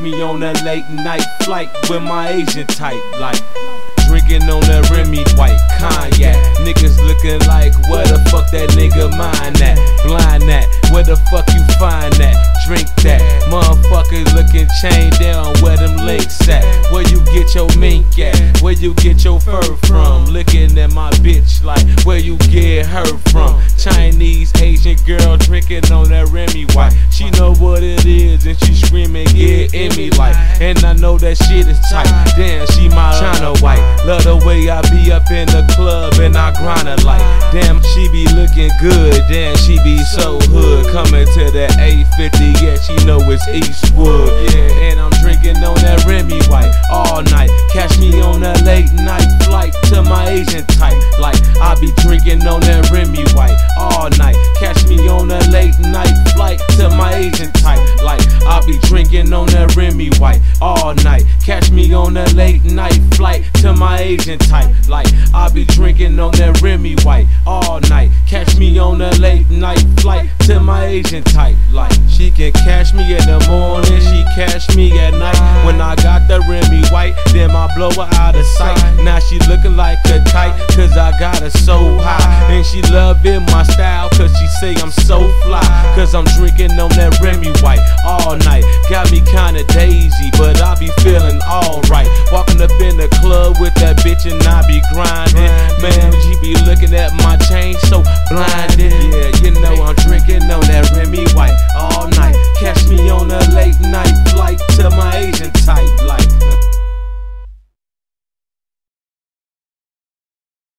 me on a late night flight with my Asian type, like drinking on that Remy White cognac. Niggas looking like, where the fuck that nigga mine at? Blind at, where the fuck you find that? Drink that. Motherfuckers looking chained down, where them links at? Where you get your mink at? Where you get your fur from? Looking at my bitch like, where you get her from? Chinese Asian girl drinking on that Remy White. She know what it is and she screaming, get in me like. And I know that shit is tight. Damn, she my China white. Love the way I be up in the club and I grind her like. Damn, she be looking good. Damn, she be so hood. Coming to that 850, yeah, she know it's Eastwood. Yeah, and I'm drinking on that Remy White all night. Catch me on a late night flight to my Asian type. Like, I be drinking on that Remy White all night. Catch me on a late night flight to my Asian type. Like, I be drinking on that Remy White all night. Catch me on a late night flight to my Asian type. Like, I be drinking on that Remy White all night. Catch me on a late night flight to my Asian type. Like, she can catch me in the morning, she catch me at night. When I got the Remy White, then I blow her out of sight. Now she looking like a kite, cause I got her so high. And she loving my style, cause she say I'm so fly. Cause I'm drinking on that Remy White all night. Got me kinda daisy, but I be feeling alright. Walking up in the club with that bitch and I be grinding. Man, she be looking at my chain so blinded. Yeah, you know I'm drinking on that Remy White all night. Catch me on a late night flight to my Asian type, like.